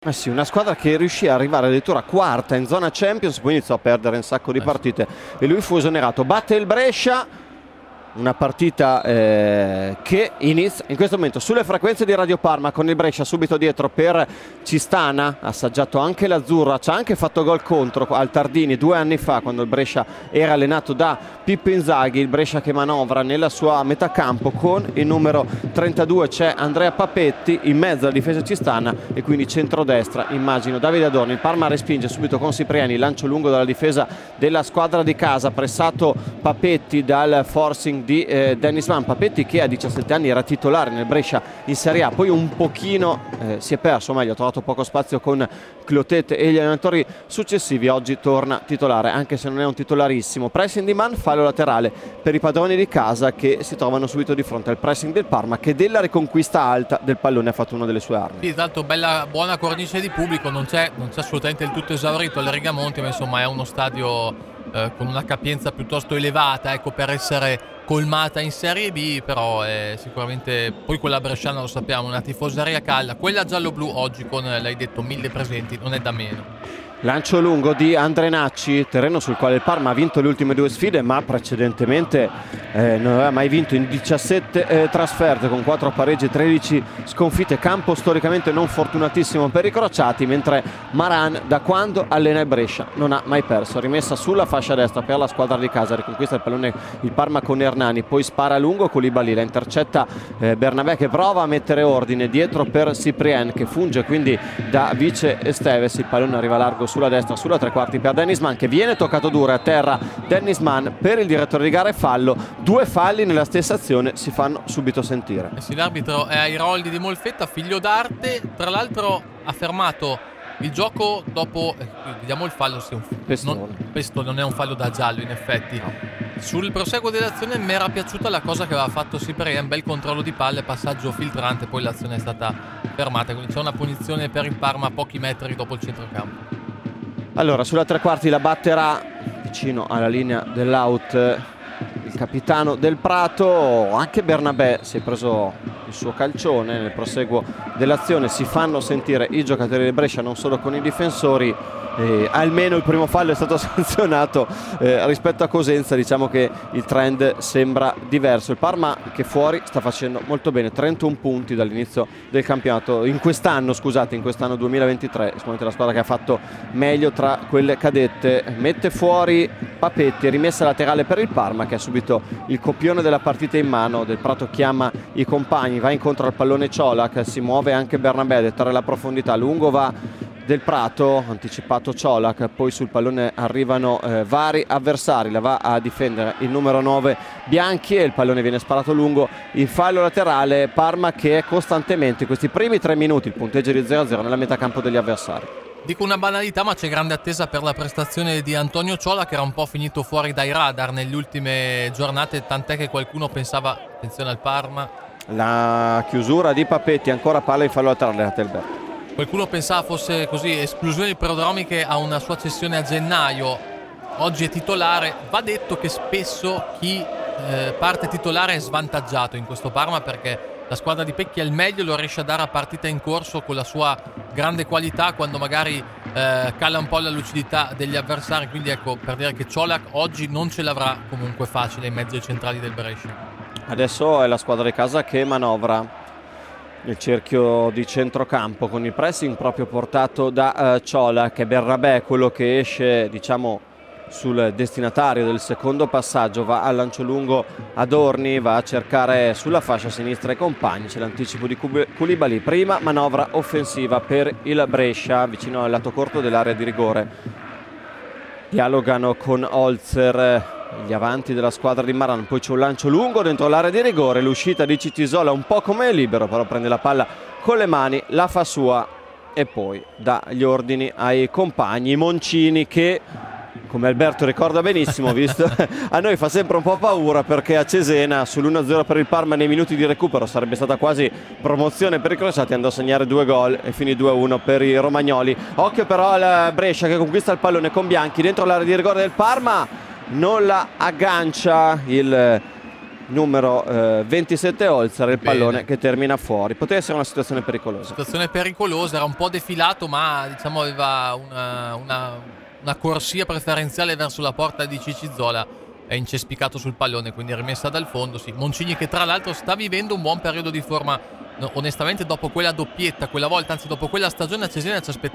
Eh sì, una squadra che riuscì a arrivare addirittura quarta in zona Champions, poi iniziò a perdere un sacco di partite e lui fu esonerato. Batte il Brescia, una partita che inizia in questo momento sulle frequenze di Radio Parma, con il Brescia subito dietro per Cistana, ha assaggiato anche l'Azzurra, ci ha anche fatto gol contro al Tardini 2 anni fa, quando il Brescia era allenato da Pippo Inzaghi. Il Brescia che manovra nella sua metà campo con il numero 32, c'è Andrea Papetti in mezzo alla difesa cistana e quindi centrodestra immagino Davide Adorni. Il Parma respinge subito con Cipriani, lancio lungo dalla difesa della squadra di casa, pressato Papetti dal forcing di Dennis Mann. Papetti che a 17 anni era titolare nel Brescia in Serie A, poi un pochino si è perso, meglio ha trovato poco spazio con Clotet e gli allenatori successivi. Oggi torna titolare, anche se non è un titolarissimo. Pressing di Mann, fallo laterale per i padroni di casa che si trovano subito di fronte al pressing del Parma, che della riconquista alta del pallone ha fatto una delle sue armi. Sì, tanto bella, buona cornice di pubblico, non c'è assolutamente il tutto esaurito alle Rigamonti, ma insomma è uno stadio con una capienza piuttosto elevata, ecco, per essere colmata in Serie B, però è sicuramente, poi quella bresciana lo sappiamo, una tifoseria calda. Quella giallo-blu oggi con, l'hai detto, 1000 presenti, non è da meno. Lancio lungo di Andrenacci, terreno sul quale il Parma ha vinto le ultime 2 sfide, ma precedentemente non aveva mai vinto in 17 trasferte, con 4 pareggi e 13 sconfitte. Campo storicamente non fortunatissimo per i crociati, mentre Maran, da quando allena il Brescia, non ha mai perso. Rimessa sulla fascia destra per la squadra di casa, riconquista il pallone il Parma con Hernani, poi spara lungo Koulibaly, la intercetta Bernabé, che prova a mettere ordine dietro per Cyprien, che funge quindi da vice Esteves. Il pallone arriva largo sulla destra, sulla tre quarti per Dennis Mann, che viene toccato duro a terra. Dennis Mann, per il direttore di gara è fallo. 2 falli nella stessa azione si fanno subito sentire. Sì, l'arbitro è ai rolli di Molfetta, figlio d'arte, tra l'altro ha fermato il gioco dopo, vediamo il fallo, questo non è un fallo da giallo in effetti. No. Sul proseguo dell'azione mi era piaciuta la cosa che aveva fatto Cyprien, bel controllo di palle, passaggio filtrante, poi l'azione è stata fermata, quindi c'è una punizione per il Parma a pochi metri dopo il centrocampo. Allora, sulla tre quarti la batterà vicino alla linea dell'out il capitano del Prato. Anche Bernabé si è preso il suo calcione nel proseguo dell'azione. Si fanno sentire i giocatori del Brescia, non solo con i difensori. Almeno il primo fallo è stato sanzionato. Rispetto a Cosenza diciamo che il trend sembra diverso. Il Parma che fuori sta facendo molto bene, 31 punti dall'inizio del campionato in quest'anno 2023, sicuramente la squadra che ha fatto meglio tra quelle cadette. Mette fuori Papetti, rimessa laterale per il Parma, che ha subito il copione della partita in mano. Del Prato chiama i compagni, va incontro al pallone Ciolac, si muove anche Bernabé a dettare la profondità. Lungo va del Prato, anticipato Ciolac, poi sul pallone arrivano vari avversari, la va a difendere il numero 9 Bianchi e il pallone viene sparato lungo. Il fallo laterale, Parma che è costantemente in questi primi 3 minuti, il punteggio di 0-0 nella metà campo degli avversari. Dico una banalità, ma c'è grande attesa per la prestazione di Antonio Ciolac, che era un po' finito fuori dai radar nelle ultime giornate, tant'è che qualcuno pensava, attenzione al Parma, la chiusura di Papetti, ancora palla in fallo laterale a Telberg. Qualcuno pensava fosse così, esclusioni prodromiche a una sua cessione a gennaio. Oggi è titolare. Va detto che spesso chi parte titolare è svantaggiato in questo Parma, perché la squadra di Pecchi al meglio lo riesce a dare a partita in corso con la sua grande qualità, quando magari cala un po' la lucidità degli avversari. Quindi ecco, per dire che Ciolac oggi non ce l'avrà comunque facile in mezzo ai centrali del Brescia. Adesso è la squadra di casa che manovra nel cerchio di centrocampo con il pressing proprio portato da Ciolac, che Bernabé, quello che esce diciamo sul destinatario del secondo passaggio, va al lancio lungo Adorni, va a cercare sulla fascia sinistra i compagni. C'è l'anticipo di Koulibaly, prima manovra offensiva per il Brescia vicino al lato corto dell'area di rigore. Dialogano con Holzer gli avanti della squadra di Maran, poi c'è un lancio lungo dentro l'area di rigore, l'uscita di Citisola un po' come libero, però prende la palla con le mani, la fa sua e poi dà gli ordini ai compagni. Moncini che, come Alberto ricorda benissimo, visto a noi fa sempre un po' paura, perché a Cesena sull'1-0 per il Parma nei minuti di recupero sarebbe stata quasi promozione per i crociati, andò a segnare 2 gol e finì 2-1 per i romagnoli. Occhio però al Brescia che conquista il pallone con Bianchi dentro l'area di rigore del Parma, non la aggancia il numero 27 Holzer, il Bene. pallone che termina fuori. Poteva essere una situazione pericolosa. Situazione pericolosa, era un po' defilato, ma diciamo aveva una corsia preferenziale verso la porta di Cicizola. È incespicato sul pallone, quindi rimessa dal fondo. Sì, Moncini che tra l'altro sta vivendo un buon periodo di forma. No, onestamente dopo quella doppietta, quella volta, anzi dopo quella stagione a Cesena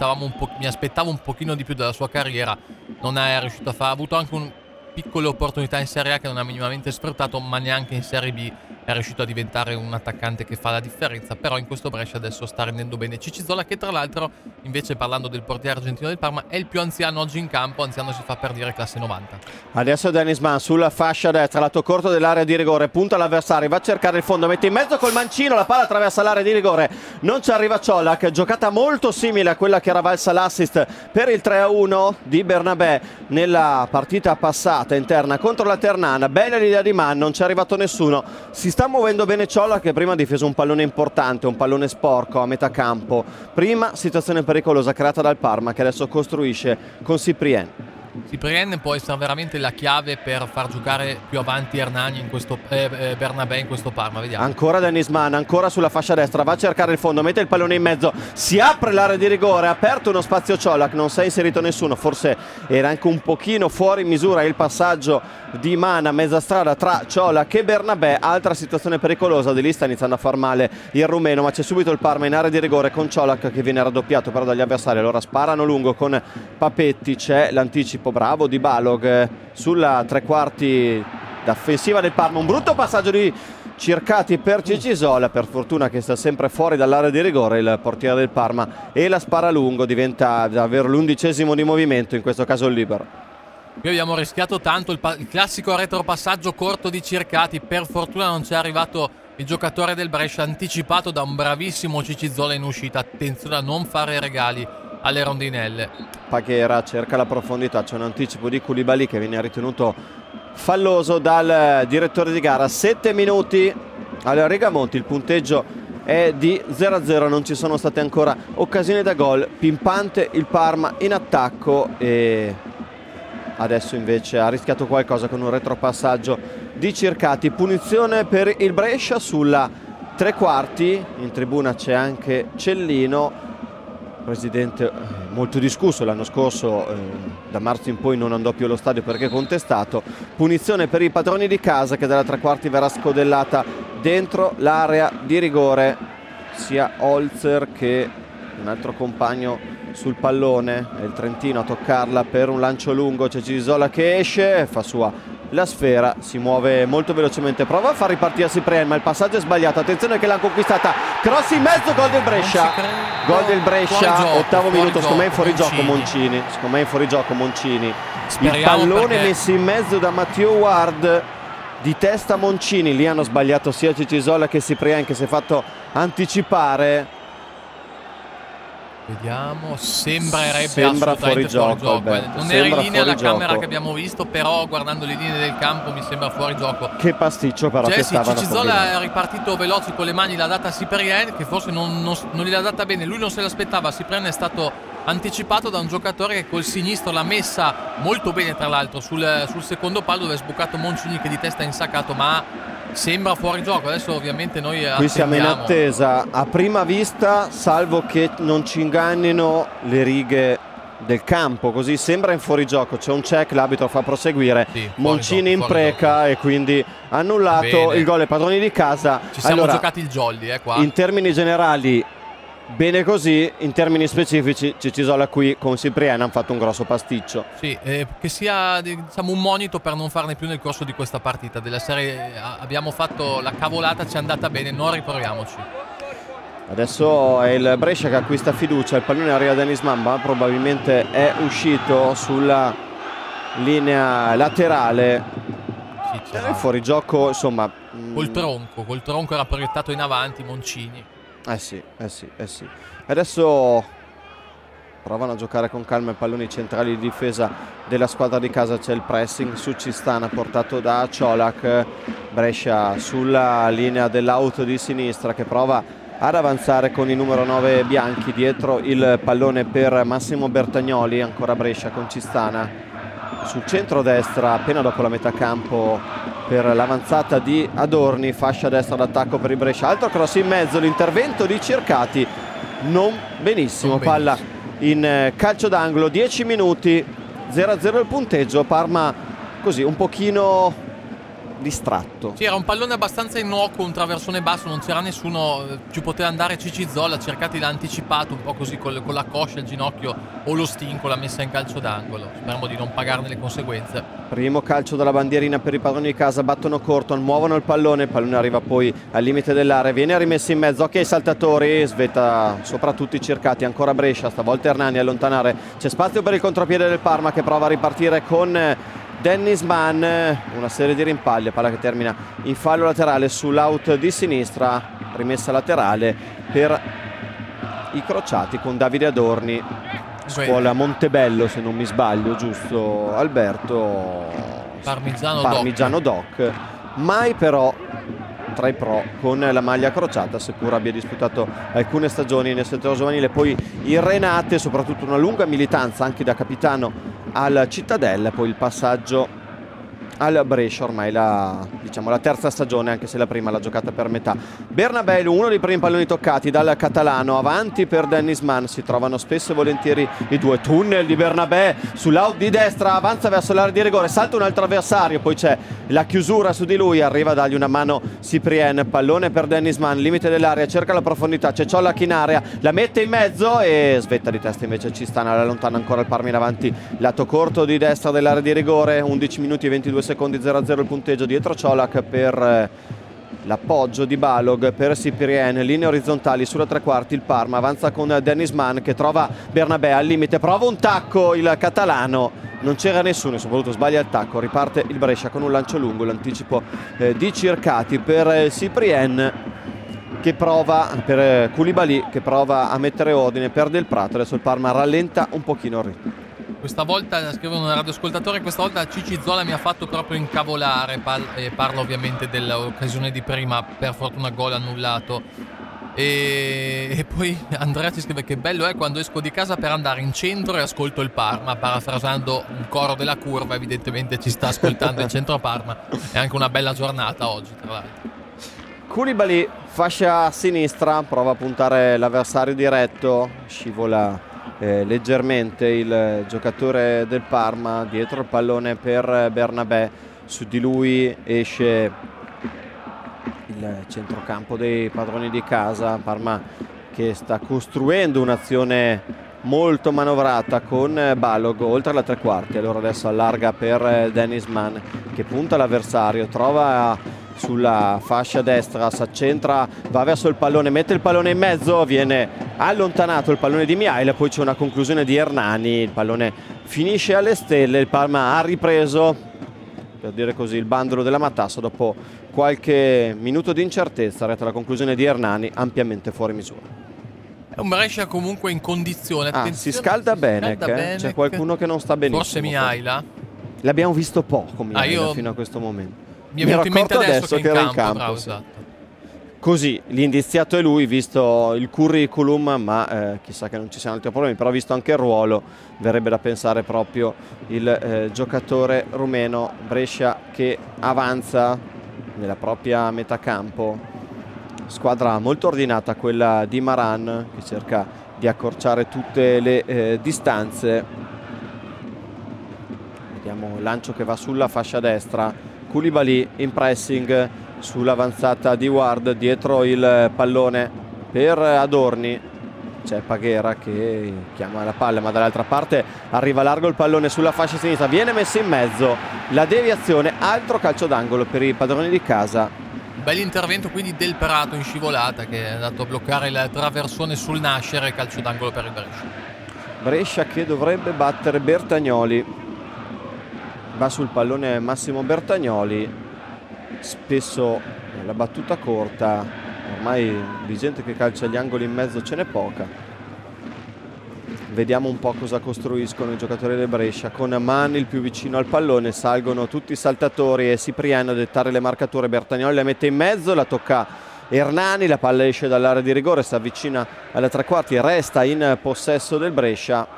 mi aspettavo un pochino di più dalla sua carriera. Non è riuscito a fare, ha avuto anche un piccole opportunità in Serie A che non ha minimamente sfruttato, ma neanche in Serie B è riuscito a diventare un attaccante che fa la differenza. Però in questo Brescia adesso sta rendendo bene Cicizola, che tra l'altro, invece, parlando del portiere argentino del Parma, è il più anziano oggi in campo. Anziano si fa per dire classe 90. Adesso Dennis Mann sulla fascia destra, lato corto dell'area di rigore, punta l'avversario, va a cercare il fondo, mette in mezzo col mancino, la palla attraversa l'area di rigore, non ci arriva Ciolak. Giocata molto simile a quella che era valsa l'assist per il 3-1 di Bernabé nella partita passata interna contro la Ternana. Bella l'idea di Mann, non ci è arrivato nessuno. Si sta muovendo bene Ciolak, che prima ha difeso un pallone importante, un pallone sporco a metà campo. Prima situazione pericolosa creata dal Parma, che adesso costruisce con Cyprien. Cyprien può essere veramente la chiave per far giocare più avanti Hernani in questo Bernabé in questo Parma. Vediamo. Ancora Dennis Mann, ancora sulla fascia destra, va a cercare il fondo, mette il pallone in mezzo, si apre l'area di rigore, ha aperto uno spazio Ciolak, non si è inserito nessuno, forse era anche un pochino fuori misura il passaggio di Mann a mezza strada tra Ciolak e Bernabé. Altra situazione pericolosa, di lì sta iniziando a far male il rumeno, ma c'è subito il Parma in area di rigore con Ciolak che viene raddoppiato però dagli avversari. Allora sparano lungo con Papetti, c'è l'anticipo bravo di Balog sulla tre quarti d'offensiva del Parma. Un brutto passaggio di Circati per Cicizola, per fortuna che sta sempre fuori dall'area di rigore il portiere del Parma, e la spara lungo, diventa davvero l'11° di movimento, in questo caso il libero. Qui abbiamo rischiato tanto il classico retropassaggio corto di Circati, per fortuna non ci è arrivato il giocatore del Brescia, anticipato da un bravissimo Cicizola in uscita. Attenzione a non fare regali alle rondinelle. Paghera cerca la profondità, c'è un anticipo di Koulibaly che viene ritenuto falloso dal direttore di gara. 7 minuti alle Rigamonti, il punteggio è di 0-0, non ci sono state ancora occasioni da gol. Pimpante il Parma in attacco, e adesso invece ha rischiato qualcosa con un retropassaggio di Circati. Punizione per il Brescia sulla tre quarti. In tribuna c'è anche Cellino, presidente molto discusso l'anno scorso, da marzo in poi non andò più allo stadio perché contestato. Punizione per i padroni di casa, che dalla tre quarti verrà scodellata dentro l'area di rigore. Sia Holzer che un altro compagno sul pallone, è il trentino a toccarla per un lancio lungo. C'è Cicizola che esce, fa sua la sfera, si muove molto velocemente, prova a far ripartire Cyprien, ma il passaggio è sbagliato. Attenzione che l'ha conquistata, cross in mezzo, gol del Brescia. Gol del Brescia, ottavo minuto. Secondo me è fuori gioco Moncini. Secondo me è fuori gioco Moncini. Il pallone messo in mezzo da Matteo Ward, di testa Moncini. Lì hanno sbagliato sia Cicizola che Cyprien, che si è fatto anticipare. Vediamo, sembra fuori gioco. Non era in linea la camera che abbiamo visto, però guardando le linee del campo mi sembra fuori gioco. Che pasticcio però che stavano Cicizola è ripartito veloce con le mani, l'ha data a Cyprien, che forse non gliel'ha data bene, lui non se l'aspettava. Cyprien è stato anticipato da un giocatore che col sinistro l'ha messa molto bene, tra l'altro sul secondo palo, dove è sbucato Moncini che di testa è insaccato, ma sembra fuori gioco. Adesso ovviamente noi attendiamo. Qui siamo in attesa a prima vista, salvo che non ci ingannino le righe del campo, così sembra in fuorigioco. C'è un check, l'arbitro fa proseguire, sì, Moncini impreca e quindi annullato. Bene. Il gol è padroni di casa. Ci siamo giocati il jolly qua. In termini generali bene così, in termini specifici Cicizola qui con Cyprien hanno fatto un grosso pasticcio. Sì, che sia diciamo un monito per non farne più nel corso di questa partita della serie. Abbiamo fatto la cavolata, ci è andata bene, non riproviamoci. Adesso è il Brescia che acquista fiducia, il pallone arriva da Dennis Mann, ma probabilmente è uscito sulla linea laterale. Sì, era fuori gioco, insomma. Col tronco era proiettato in avanti Moncini. Eh sì. Adesso provano a giocare con calma i palloni centrali di difesa della squadra di casa. C'è il pressing su Cistana portato da Ciolak. Brescia sulla linea dell'out di sinistra, che prova ad avanzare con il numero 9 bianchi. Dietro il pallone per Massimo Bertagnoli, ancora Brescia con Cistana sul centro-destra, appena dopo la metà campo per l'avanzata di Adorni, fascia destra d'attacco per il Brescia, altro cross in mezzo, l'intervento di Circati non benissimo, palla in calcio d'angolo, 10 minuti, 0-0 il punteggio, Parma così un pochino distratto. Sì, era un pallone abbastanza innocuo, un traversone basso, non c'era nessuno, ci poteva andare Cicizzola, Cercati l'ha anticipato un po' così con la coscia, il ginocchio o lo stinco, l'ha messa in calcio d'angolo. Speriamo di non pagarne le conseguenze. Primo calcio dalla bandierina per i padroni di casa, battono corto, muovono il pallone arriva poi al limite dell'area, viene rimesso in mezzo, ok saltatori, svetta soprattutto i Cercati, ancora Brescia, stavolta Hernani a allontanare, c'è spazio per il contropiede del Parma che prova a ripartire con Dennis Mann, una serie di rimpalli, palla che termina in fallo laterale sull'out di sinistra, rimessa laterale per i crociati con Davide Adorni, scuola Montebello se non mi sbaglio, giusto Alberto? Parmigiano Doc, mai però tra i pro con la maglia crociata, seppur abbia disputato alcune stagioni nel settore giovanile, poi il Renate, soprattutto una lunga militanza anche da capitano al Cittadella, poi il passaggio al Brescia, ormai la terza stagione, anche se la prima l'ha giocata per metà. Bernabé, uno dei primi palloni toccati dal catalano, avanti per Dennis Mann, si trovano spesso e volentieri i due, tunnel di Bernabé sull'out di destra, avanza verso l'area di rigore, salta un altro avversario, poi c'è la chiusura su di lui, arriva a dargli una mano Cyprien, pallone per Dennis Mann, limite dell'area, cerca la profondità, c'è Ciolac in area, la mette in mezzo e svetta di testa invece Cistana, la allontana ancora il Parma in avanti, lato corto di destra dell'area di rigore, 11 minuti e 22 secondi, 0-0 il punteggio, dietro Ciolac per l'appoggio di Balog per Cyprien, linee orizzontali sulla tre quarti, il Parma avanza con Dennis Mann che trova Bernabé al limite, prova un tacco il catalano, non c'era nessuno, soprattutto sbaglia il tacco, riparte il Brescia con un lancio lungo, l'anticipo di Circati per Cyprien che prova, per Koulibaly che prova a mettere ordine per Del Prato, adesso il Parma rallenta un pochino il ritmo. Questa volta, scrive un radioascoltatore, questa volta Cicizzola mi ha fatto proprio incavolare, parlo ovviamente dell'occasione di prima, per fortuna gol annullato. E poi Andrea ci scrive che bello è quando esco di casa per andare in centro e ascolto il Parma, parafrasando un coro della curva, evidentemente ci sta ascoltando il centro Parma, è anche una bella giornata oggi tra l'altro. Koulibaly, fascia a sinistra, prova a puntare l'avversario diretto, scivola leggermente il giocatore del Parma, dietro il pallone per Bernabé, su di lui esce il centrocampo dei padroni di casa, Parma che sta costruendo un'azione molto manovrata con Balog oltre la tre quarti, allora adesso allarga per Dennis Mann che punta l'avversario, trova sulla fascia destra, si accentra, va verso il pallone, mette il pallone in mezzo, viene allontanato il pallone di Mihail, poi c'è una conclusione di Hernani, il pallone finisce alle stelle, il Parma ha ripreso, per dire così, il bandolo della matassa dopo qualche minuto di incertezza, retta la conclusione di Hernani ampiamente fuori misura. È un Brescia comunque in condizione. Si scalda bene, c'è qualcuno che non sta benissimo. Forse Mihail? L'abbiamo visto poco Mihail fino a questo momento. Mi è venuto in mente adesso che era in campo. Bravo, sì. esatto. Così l'indiziato è lui, visto il curriculum, ma chissà che non ci siano altri problemi, però visto anche il ruolo verrebbe da pensare proprio il giocatore rumeno. Brescia che avanza nella propria metà campo, squadra molto ordinata quella di Maran che cerca di accorciare tutte le distanze. Vediamo lancio che va sulla fascia destra, Koulibaly in pressing sull'avanzata di Ward, dietro il pallone per Adorni, c'è Paghera che chiama la palla ma dall'altra parte arriva largo il pallone sulla fascia sinistra, viene messo in mezzo, la deviazione, altro calcio d'angolo per i padroni di casa. Bell'intervento quindi del Prato in scivolata che è andato a bloccare il traversone sul nascere, calcio d'angolo per il Brescia che dovrebbe battere Bertagnoli. Va sul pallone Massimo Bertagnoli, spesso la battuta corta, ormai di gente che calcia gli angoli in mezzo ce n'è poca. Vediamo un po' cosa costruiscono i giocatori del Brescia, con Mann il più vicino al pallone, salgono tutti i saltatori e Cyprien a dettare le marcature, Bertagnoli la mette in mezzo, la tocca Hernani, la palla esce dall'area di rigore, si avvicina alle tre quarti, resta in possesso del Brescia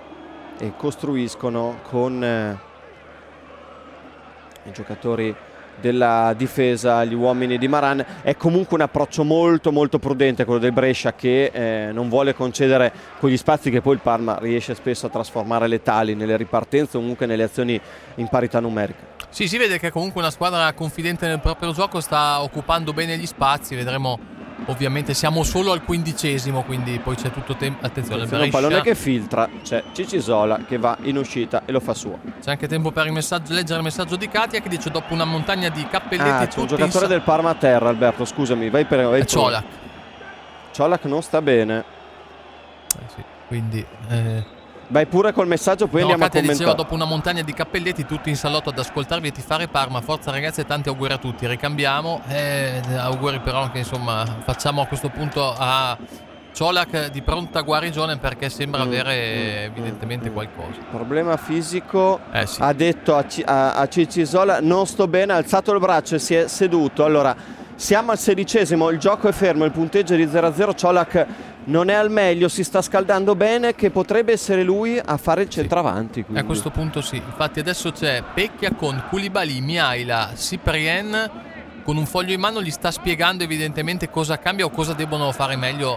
e costruiscono con i giocatori della difesa, gli uomini di Maran. È comunque un approccio molto molto prudente quello del Brescia, che non vuole concedere quegli spazi che poi il Parma riesce spesso a trasformare letali nelle ripartenze o comunque nelle azioni in parità numerica. Sì, si vede che comunque una squadra confidente nel proprio gioco sta occupando bene gli spazi. Vedremo. Ovviamente siamo solo al 15°, quindi poi c'è tutto tempo. Attenzione, un pallone che filtra, c'è Cicisola che va in uscita e lo fa suo. C'è anche tempo per leggere il messaggio di Katia che dice: dopo una montagna di cappelletti c'è un giocatore del Parma a terra, Alberto, scusami, vai per Ciolac. Ciolac non sta bene. Sì, quindi vai pure col messaggio, poi andiamo Katia a commentare. Diceva: dopo una montagna di cappelletti, tutti in salotto ad ascoltarvi e tifare Parma. Forza ragazzi e tanti auguri a tutti. Ricambiamo. Auguri però che insomma facciamo a questo punto a Ciolac di pronta guarigione, perché sembra avere evidentemente qualcosa. Problema fisico. Sì. Ha detto a Cicisola: non sto bene, ha alzato il braccio e si è seduto. Allora, siamo al 16°, il gioco è fermo, il punteggio è di 0-0. Ciolac non è al meglio, si sta scaldando bene, che potrebbe essere lui a fare il centravanti. A questo punto sì, infatti adesso c'è Pecchia con Koulibaly, Mihaila, Cyprien con un foglio in mano, gli sta spiegando evidentemente cosa cambia o cosa debbono fare meglio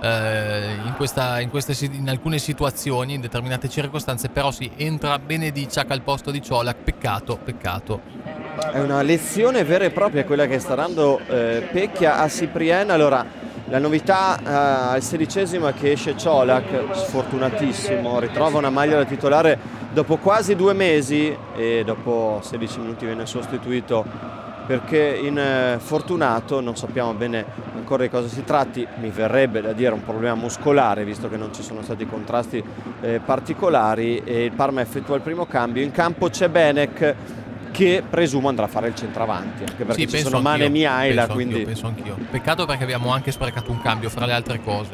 in alcune situazioni, in determinate circostanze. Però sì, entra Benediciak al posto di Ciolac, peccato. È una lezione vera e propria quella che sta dando Pecchia a Cyprien. Allora, la novità al 16° è che esce Ciolac, sfortunatissimo, ritrova una maglia da titolare dopo quasi 2 mesi e dopo 16 minuti viene sostituito perché infortunato. Non sappiamo bene ancora di cosa si tratti, mi verrebbe da dire un problema muscolare, visto che non ci sono stati contrasti particolari, e il Parma effettua il primo cambio. In campo c'è Benek, che presumo andrà a fare il centravanti, anche perché ci sono Mane e Mihaila, quindi penso anch'io. Peccato perché abbiamo anche sprecato un cambio fra le altre cose.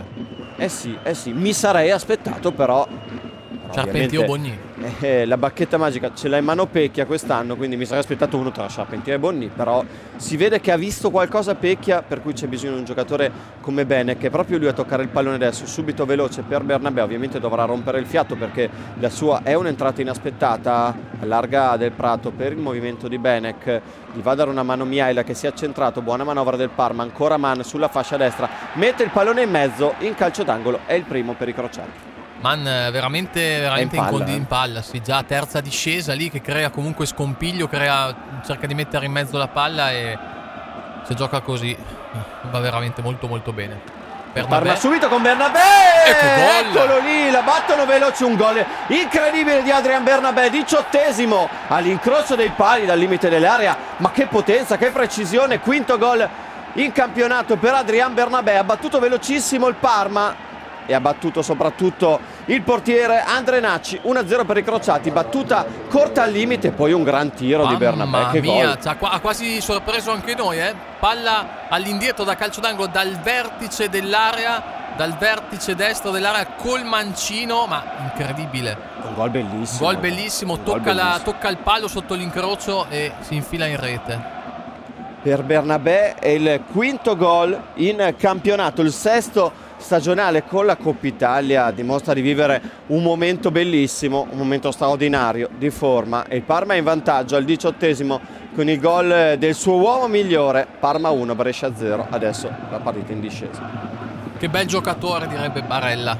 Sì, mi sarei aspettato però Charpentier o Bogny. La bacchetta magica ce l'ha in mano Pecchia quest'anno, quindi mi sarei aspettato uno tra Charpentier e Bogny, però si vede che ha visto qualcosa Pecchia, per cui c'è bisogno di un giocatore come Bene, che è proprio lui a toccare il pallone adesso, subito veloce per Bernabé. Ovviamente dovrà rompere il fiato perché la sua è un'entrata inaspettata, allarga Del Prato per il movimento di Benek, gli va a dare una mano Mihaila che si è accentrato, buona manovra del Parma, ancora Man sulla fascia destra, mette il pallone in mezzo, in calcio d'angolo, è il primo per i crociati. Man veramente in palla, sì, già terza discesa lì, che crea comunque scompiglio, cerca di mettere in mezzo la palla, e se gioca così va veramente molto molto bene. Parma subito con Bernabé, eccolo lì, la battono veloce, un gol incredibile di Adrian Bernabé, 18° all'incrocio dei pali dal limite dell'area, ma che potenza, che precisione, quinto gol in campionato per Adrian Bernabé. Ha battuto velocissimo il Parma e ha battuto soprattutto il portiere Andre Nacci. 1-0 per i crociati, battuta corta al limite, poi un gran tiro di Bernabé. Che gol! Ha quasi sorpreso anche noi, palla all'indietro da calcio d'angolo dal vertice dell'area, dal vertice destro dell'area col mancino, ma incredibile. Un gol bellissimo. Tocca il palo sotto l'incrocio e si infila in rete. Per Bernabé è il quinto gol in campionato, il sesto stagionale con la Coppa Italia. Dimostra di vivere un momento bellissimo, un momento straordinario di forma, e il Parma è in vantaggio al 18° con il gol del suo uomo migliore. Parma 1, Brescia 0, adesso la partita in discesa. Che bel giocatore, direbbe Barella.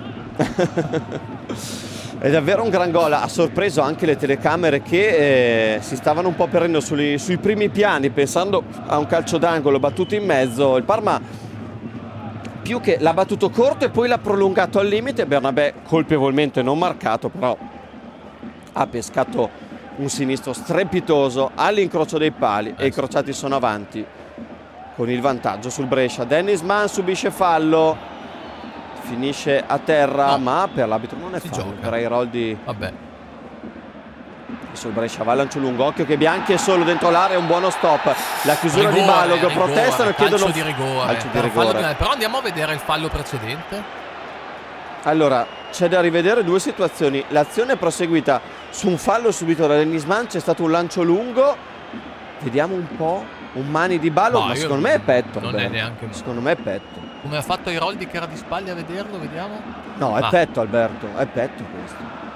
È davvero un gran gol, ha sorpreso anche le telecamere che si stavano un po' perdendo sui primi piani, pensando a un calcio d'angolo battuto in mezzo. Il Parma più che l'ha battuto corto e poi l'ha prolungato al limite. Bernabé colpevolmente non marcato, però ha pescato un sinistro strepitoso all'incrocio dei pali e i crociati sono avanti con il vantaggio sul Brescia. Dennis Mann subisce fallo, finisce a terra, ma per l'arbitro non è fallo, per Airoldi. Vabbè. Sul Brescia va lancio lungo, occhio che Bianchi è solo dentro l'area, un buono stop, la chiusura di Balog, protestano e chiedono calcio di rigore. Però andiamo a vedere il fallo precedente. Allora, c'è da rivedere due situazioni. L'azione è proseguita su un fallo subito da Dennis Mann, c'è stato un lancio lungo, vediamo un po', un mani di Balog, ma secondo me è petto. Non è neanche, secondo me è petto. Come ha fatto Airoldi che era di spalle, a vederlo, vediamo. No, è petto, Alberto, è petto questo.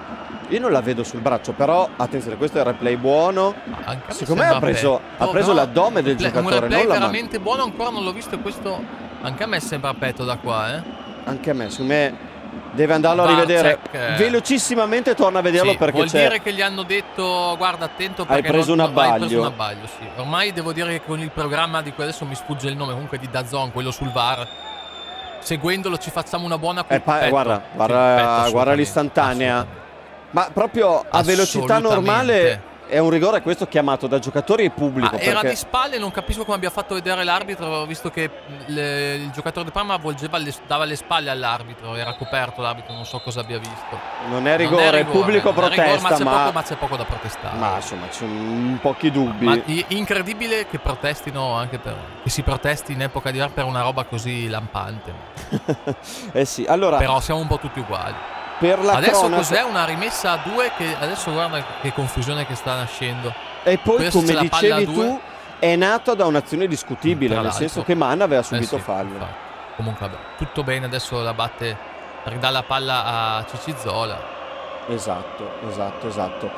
Io non la vedo sul braccio, però attenzione, questo è il replay buono. Secondo me ha preso l'addome del giocatore. Un replay veramente buono, ancora non l'ho visto, e questo anche a me sembra a petto da qua. Anche a me, secondo me deve andarlo a rivedere velocissimamente, torna a vederlo, perché vuol dire che gli hanno detto guarda attento perché hai preso un abbaglio. Sì. Ormai devo dire che con il programma di cui adesso mi sfugge il nome, comunque di DAZN, quello sul VAR, seguendolo ci facciamo una buona guarda l'istantanea, ma proprio a velocità normale. È un rigore questo chiamato da giocatori e pubblico. Era di spalle, non capisco come abbia fatto vedere l'arbitro, visto che il giocatore di Parma dava le spalle all'arbitro, era coperto l'arbitro, non so cosa abbia visto. Non è rigore, il pubblico protesta, ma c'è poco da protestare. Ma insomma ci sono pochi dubbi. Ma incredibile che protestino che si protesti in epoca di VAR per una roba così lampante. Sì, allora. Però siamo un po' tutti uguali. Adesso cos'è una rimessa a 2 che adesso guarda che confusione che sta nascendo. E poi come dicevi tu è nato da un'azione discutibile, nel senso che Man aveva subito fallo. Comunque vabbè, tutto bene, adesso la batte, ridà la palla a Cicizola. Esatto.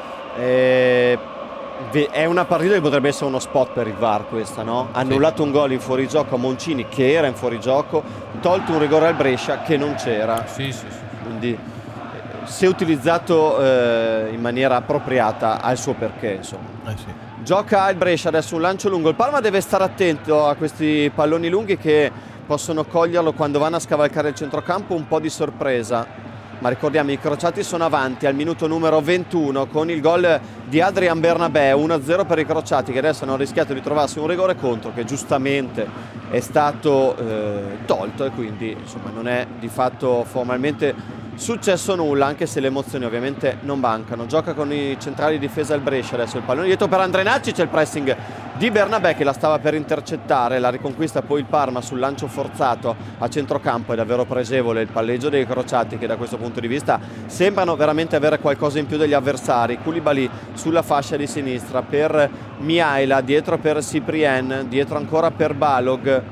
È una partita che potrebbe essere uno spot per il VAR questa, no? Annullato un gol in fuorigioco a Moncini che era in fuorigioco, tolto un rigore al Brescia che non c'era. Sì. Quindi se utilizzato in maniera appropriata ha il suo perché, insomma. Gioca il Brescia, adesso un lancio lungo. Il Parma deve stare attento a questi palloni lunghi che possono coglierlo quando vanno a scavalcare il centrocampo, un po' di sorpresa. Ma ricordiamo, i crociati sono avanti al minuto numero 21 con il gol di Adrian Bernabé, 1-0 per i crociati, che adesso hanno rischiato di trovarsi un rigore contro che giustamente è stato tolto, e quindi insomma non è di fatto formalmente successo nulla, anche se le emozioni ovviamente non mancano. Gioca con i centrali di difesa il Brescia, adesso il pallone dietro per Andrenacci, c'è il pressing di Bernabé che la stava per intercettare, la riconquista poi il Parma sul lancio forzato a centrocampo. È davvero pregevole il palleggio dei crociati, che da questo punto di vista sembrano veramente avere qualcosa in più degli avversari. Koulibaly sulla fascia di sinistra per Mihaila, dietro per Cyprien, dietro ancora per Balog.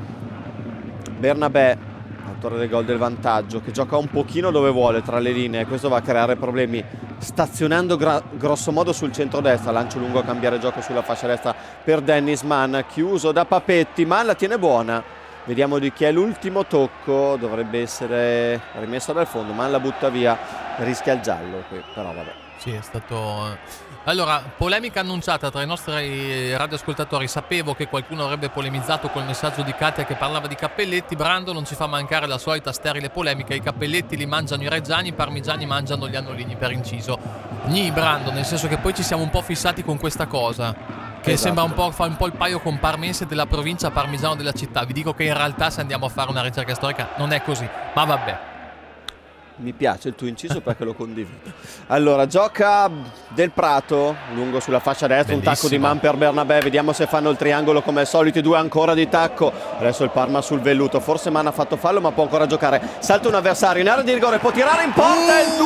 Bernabé, autore del gol del vantaggio, che gioca un pochino dove vuole tra le linee, questo va a creare problemi, stazionando grosso modo sul centro-destra. Lancio lungo a cambiare gioco sulla fascia destra per Dennis Mann, chiuso da Papetti. Mann la tiene buona, vediamo di chi è l'ultimo tocco, dovrebbe essere rimessa dal fondo. Mann la butta via, rischia il giallo qui, però vabbè. Sì, è stato... Allora, polemica annunciata tra i nostri radioascoltatori. Sapevo che qualcuno avrebbe polemizzato col messaggio di Katia che parlava di Cappelletti. Brando non ci fa mancare la solita sterile polemica: i Cappelletti li mangiano i reggiani, i parmigiani mangiano gli annolini, per inciso. Brando, nel senso che poi ci siamo un po' fissati con questa cosa che sembra fa un po' il paio con parmense della provincia, parmigiano della città. Vi dico che in realtà, se andiamo a fare una ricerca storica, non è così, ma vabbè. Mi piace il tuo inciso perché lo condivido. Allora, gioca Del Prato lungo sulla fascia destra. Bellissimo. Un tacco di Mann per Bernabé, vediamo se fanno il triangolo come al solito. 2 ancora di tacco, adesso il Parma sul velluto, forse Mann ha fatto fallo ma può ancora giocare. Salta un avversario in area di rigore, può tirare in porta, il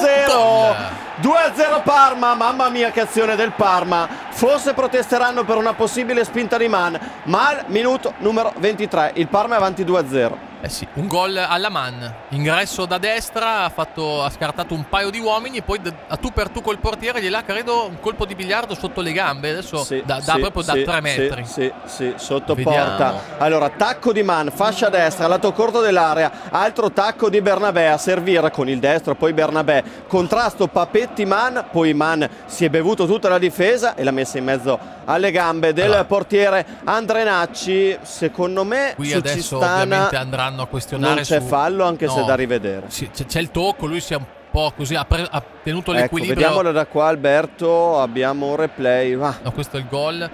2-0 Parma. Mamma mia che azione del Parma, forse protesteranno per una possibile spinta di Mann, ma al minuto numero 23 il Parma è avanti 2-0. Sì, un gol alla Mann, ingresso da destra, ha scartato un paio di uomini, poi a tu per tu col portiere gliel'ha, credo, un colpo di biliardo sotto le gambe, adesso proprio da 3 metri. Sì, sotto porta. Allora, tacco di Mann, fascia destra, lato corto dell'area, altro tacco di Bernabé a servire con il destro, poi Bernabé, contrasto Papetti Mann, poi Mann si è bevuto tutta la difesa e l'ha messa in mezzo alle gambe del portiere Andrenacci. Secondo me qui su adesso Cistana ovviamente andranno a questionare, non c'è fallo, anche se da rivedere. Sì, c'è il tocco, lui si è un po' così, ha tenuto l'equilibrio. Vediamolo da qua, Alberto, abbiamo un replay. No, questo è il gol.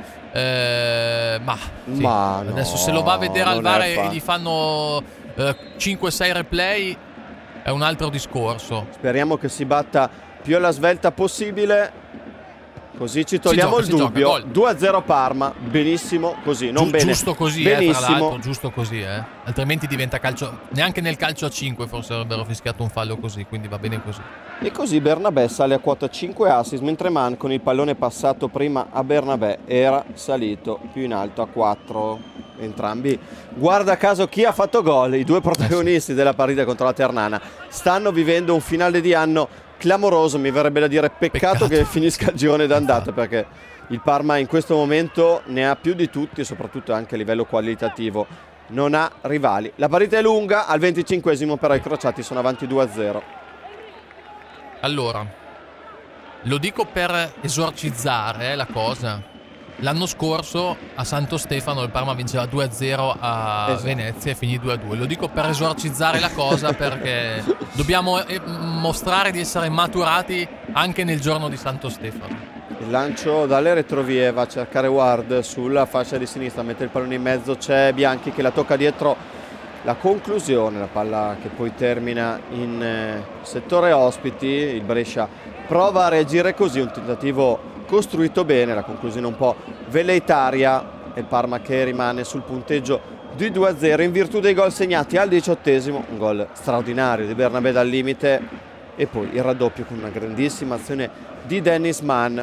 Ma adesso se lo va a vedere al VAR e gli fanno 5-6 replay è un altro discorso. Speriamo che si batta più alla svelta possibile, così ci togliamo il dubbio. 2-0 Parma, benissimo così, non bene. Giusto così, benissimo. Tra l'altro, giusto così, altrimenti diventa calcio. Neanche nel calcio a 5 forse avrebbero fischiato un fallo così, quindi va bene così. E così Bernabé sale a quota 5 assist, mentre Mann con il pallone passato prima a Bernabé era salito più in alto a 4. Entrambi, guarda caso, chi ha fatto gol, i due protagonisti della partita contro la Ternana, stanno vivendo un finale di anno clamoroso, mi verrebbe da dire peccato che finisca il girone d'andata, perché il Parma in questo momento ne ha più di tutti, soprattutto anche a livello qualitativo, non ha rivali. La partita è lunga, al 25esimo però i crociati sono avanti 2-0. Allora, lo dico per esorcizzare la cosa. L'anno scorso a Santo Stefano il Parma vinceva 2-0 a Esatto. Venezia e finì 2-2. Lo dico per esorcizzare la cosa, perché dobbiamo mostrare di essere maturati anche nel giorno di Santo Stefano. Il lancio dalle retrovie, va a cercare Ward sulla fascia di sinistra, mette il pallone in mezzo, c'è Bianchi che la tocca dietro. La conclusione, la palla che poi termina in settore ospiti, il Brescia prova a reagire così, un tentativo costruito bene, la conclusione un po' velleitaria, e il Parma che rimane sul punteggio di 2-0 in virtù dei gol segnati al 18esimo, un gol straordinario di Bernabé dal limite e poi il raddoppio con una grandissima azione di Dennis Mann.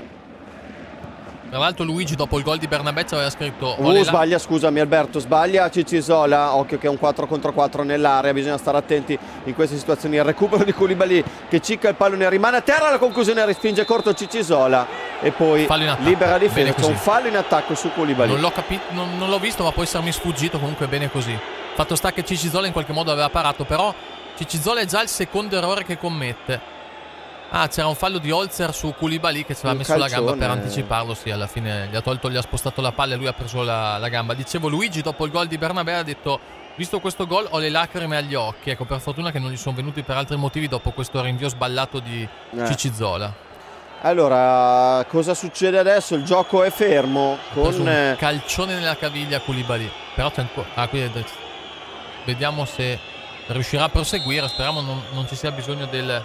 Tra l'altro Luigi dopo il gol di Bernabé ci aveva scritto Sbaglia, scusami Alberto, sbaglia Cicisola, occhio che è un 4 contro 4 nell'area, bisogna stare attenti in queste situazioni. Il recupero di Koulibaly che cicca il pallone, rimane a terra, la conclusione respinge corto Cicisola e poi libera difesa. C'è un fallo in attacco su Koulibaly. Non l'ho capito, non l'ho visto, ma può essermi sfuggito, comunque bene così. Fatto sta che Cicisola in qualche modo aveva parato, però Cicisola è già il secondo errore che commette. C'era un fallo di Holzer su Koulibaly che ci aveva messo calcione. la gamba per anticiparlo. Sì, alla fine gli ha spostato la palla e lui ha preso la gamba. Dicevo, Luigi dopo il gol di Bernabé ha detto: visto questo gol ho le lacrime agli occhi. Ecco, per fortuna che non gli sono venuti per altri motivi dopo questo rinvio sballato di Cicizola. Allora, cosa succede adesso? Il gioco è fermo con un calcione nella caviglia Koulibaly. Però c'è ancora. Qui vediamo se riuscirà a proseguire. Speriamo non ci sia bisogno del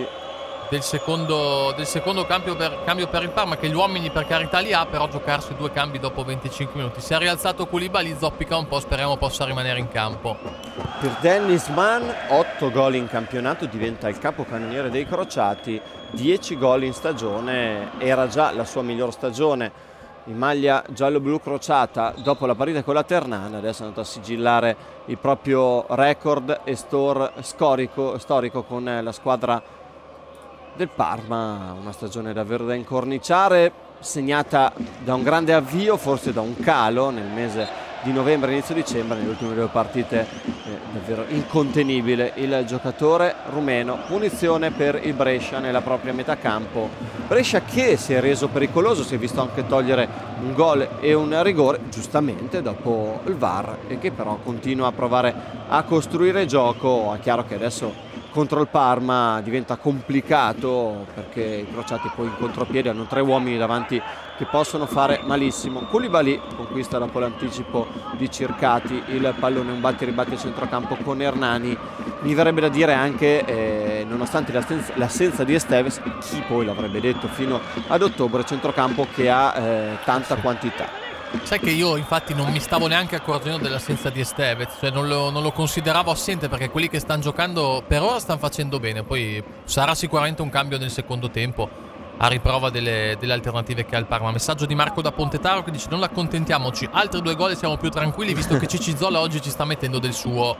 secondo cambio per il Parma, che gli uomini per carità li ha, però giocarsi 2 cambi dopo 25 minuti. Si è rialzato Koulibaly, zoppica un po', speriamo possa rimanere in campo. Per Dennis Mann 8 gol in campionato, diventa il capocannoniere dei crociati, 10 gol in stagione, era già la sua miglior stagione in maglia giallo-blu crociata dopo la partita con la Ternana. Adesso è andato a sigillare il proprio record e storico con la squadra del Parma. Una stagione davvero da incorniciare, segnata da un grande avvio, forse da un calo nel mese di novembre, inizio dicembre. Nelle ultime 2 partite davvero incontenibile il giocatore rumeno. Punizione per il Brescia nella propria metà campo. Brescia che si è reso pericoloso, si è visto anche togliere un gol e un rigore, giustamente dopo il VAR, e che però continua a provare a costruire gioco. È chiaro che adesso contro il Parma diventa complicato, perché i crociati poi in contropiede hanno 3 uomini davanti che possono fare malissimo. Koulibaly conquista dopo l'anticipo di Circati il pallone, un batti-ribatti a centrocampo con Hernani. Mi verrebbe da dire anche, nonostante l'assenza di Esteves, chi poi l'avrebbe detto fino ad ottobre, centrocampo che ha tanta quantità. Sai che io infatti non mi stavo neanche accorgendo dell'assenza di Esteves, cioè non lo consideravo assente, perché quelli che stanno giocando per ora stanno facendo bene. Poi sarà sicuramente un cambio nel secondo tempo, a riprova delle alternative che ha il Parma. Messaggio di Marco da Pontetaro che dice: non accontentiamoci, altri 2 gol e siamo più tranquilli, visto che Cicizola oggi ci sta mettendo del suo.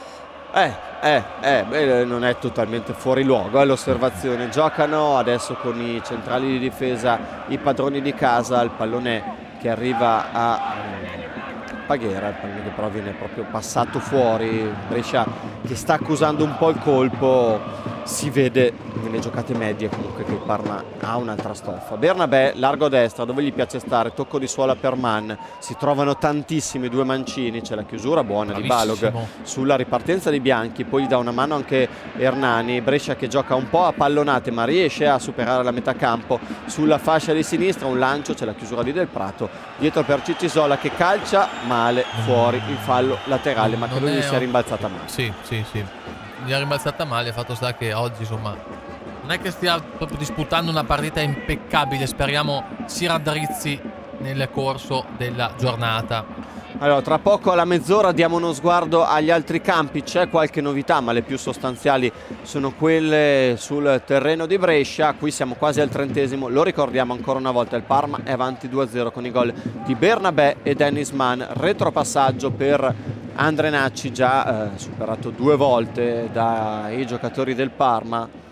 Non è totalmente fuori luogo l'osservazione. Giocano adesso con i centrali di difesa, i padroni di casa. Il pallone che arriva a Paghera, il pallone che però viene proprio passato fuori. Brescia che sta accusando un po' il colpo. Si vede nelle giocate medie comunque che il Parma ha un'altra stoffa. Bernabé largo a destra dove gli piace stare, tocco di suola per Mann, si trovano tantissimi 2 mancini, c'è la chiusura buona di Balog sulla ripartenza di Bianchi, poi gli dà una mano anche Hernani. Brescia che gioca un po' a pallonate ma riesce a superare la metà campo sulla fascia di sinistra, un lancio, c'è la chiusura di Del Prato, dietro per Cicisola che calcia male fuori, il fallo laterale, ma credo gli sia rimbalzata male. Sì, gli ha rimbalzata male. Fatto sta che oggi insomma non è che stia proprio disputando una partita impeccabile, speriamo si raddrizzi nel corso della giornata. Allora, tra poco alla mezz'ora diamo uno sguardo agli altri campi, c'è qualche novità ma le più sostanziali sono quelle sul terreno di Brescia. Qui siamo quasi al 30esimo, lo ricordiamo ancora una volta, il Parma è avanti 2-0 con i gol di Bernabé e Dennis Mann. Retropassaggio per Andre Nacci, già superato 2 volte dai giocatori del Parma.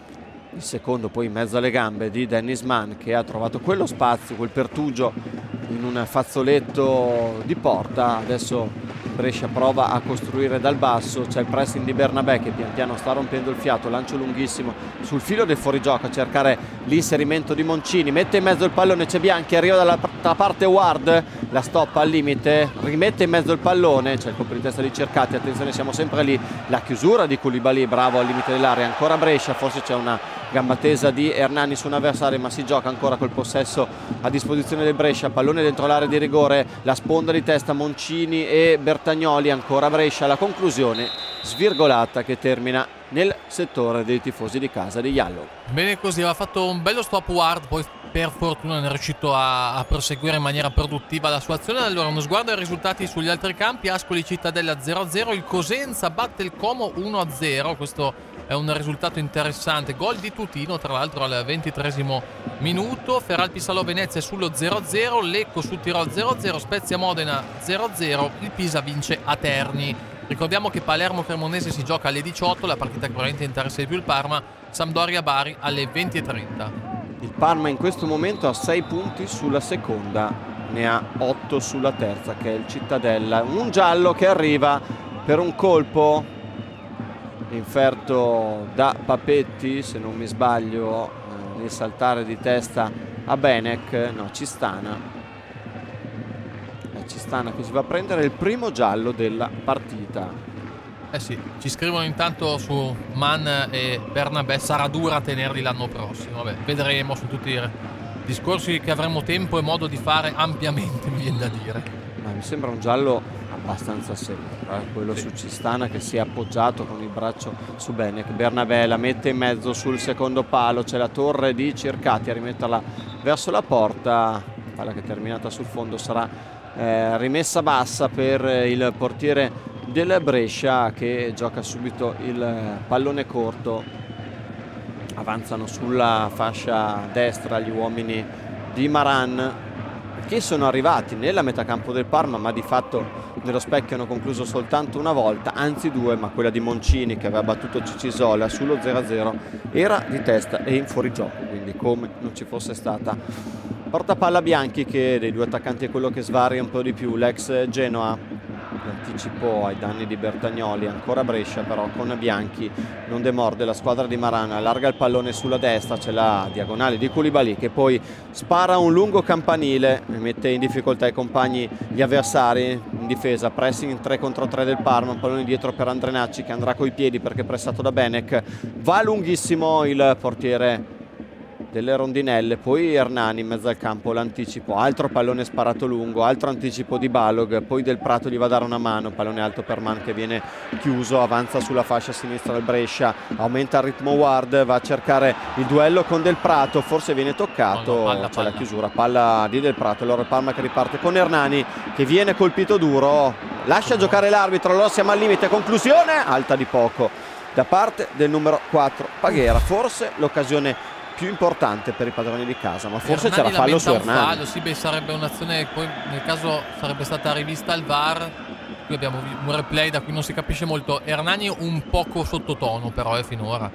il secondo poi in mezzo alle gambe di Dennis Mann, che ha trovato quello spazio, quel pertugio in un fazzoletto di porta. Adesso Brescia prova a costruire dal basso, c'è il pressing di Bernabé che pian piano sta rompendo il fiato, lancio lunghissimo sul filo del fuorigioco a cercare l'inserimento di Moncini, mette in mezzo il pallone, c'è Bianchi, arriva dall'altra parte Ward, la stoppa al limite, rimette in mezzo il pallone, c'è il colpo di testa di Cercati, attenzione siamo sempre lì, la chiusura di Koulibaly, bravo al limite dell'area, ancora Brescia, forse c'è una gamba tesa di Hernani su un avversario, ma si gioca ancora col possesso a disposizione del Brescia, pallone dentro l'area di rigore, la sponda di testa Moncini e Bertagnoli, ancora Brescia, la conclusione svirgolata che termina nel settore dei tifosi di casa di Jallo. Bene così, aveva fatto un bello stop Ward, poi per fortuna non è riuscito a proseguire in maniera produttiva la sua azione. Allora uno sguardo ai risultati sugli altri campi: Ascoli Cittadella 0-0, il Cosenza batte il Como 1-0, questo è un risultato interessante, gol di Tutino tra l'altro al 23esimo minuto. Feralpi Salò Venezia sullo 0-0, Lecco su Tirol 0-0, Spezia Modena 0-0, il Pisa vince a Terni. Ricordiamo che Palermo Cremonese si gioca alle 18, la partita corrente interessa di più il Parma, Sampdoria Bari alle 20:30. Il Parma in questo momento ha 6 punti sulla seconda, ne ha 8 sulla terza che è il Cittadella. Un giallo che arriva per un colpo inferto da Papetti, se non mi sbaglio, nel saltare di testa a Benek, no, Cistana. Cistana che si va a prendere il primo giallo della partita. Sì, ci scrivono intanto su Mann e Bernabé, sarà dura tenerli l'anno prossimo. Vabbè, vedremo su tutti i discorsi che avremo tempo e modo di fare ampiamente, mi viene da dire. Ma mi sembra un giallo abbastanza severo, quello su Cistana che si è appoggiato con il braccio su Benek. Bernabé la mette in mezzo sul secondo palo, c'è la torre di Cercati a rimetterla verso la porta, palla che è terminata sul fondo sarà rimessa bassa per il portiere del Brescia che gioca subito il pallone corto. Avanzano sulla fascia destra gli uomini di Maran che sono arrivati nella metacampo del Parma, ma di fatto nello specchio hanno concluso soltanto una volta, anzi due, ma quella di Moncini che aveva battuto Cicisola sullo 0-0 era di testa e in fuorigioco, quindi come non ci fosse stata. Portapalla Bianchi che dei due attaccanti è quello che svaria un po' di più, l'ex Genoa, anticipo ai danni di Bertagnoli, ancora Brescia però con Bianchi, non demorde la squadra di Marana, allarga il pallone sulla destra, c'è la diagonale di Koulibaly che poi spara un lungo campanile, mette in difficoltà i compagni, gli avversari in difesa, pressing 3 contro 3 del Parma, un pallone dietro per Andrenacci che andrà coi piedi perché è pressato da Benek, va lunghissimo il portiere delle rondinelle, poi Hernani in mezzo al campo, l'anticipo, altro pallone sparato lungo, altro anticipo di Balog, poi Del Prato gli va a dare una mano, pallone alto per Mann che viene chiuso, avanza sulla fascia sinistra del Brescia, aumenta il ritmo Ward, va a cercare il duello con Del Prato, forse viene toccato, c'è la chiusura, palla di Del Prato, allora Parma che riparte con Hernani che viene colpito duro, lascia giocare l'arbitro, allora siamo al limite, conclusione alta di poco da parte del numero 4 Paghera, forse l'occasione più importante per i padroni di casa, ma forse c'era fallo su Hernani. Fallo, sì, beh, sarebbe un'azione, poi nel caso sarebbe stata rivista al VAR. Qui abbiamo un replay da cui non si capisce molto. Hernani un poco sottotono però è finora.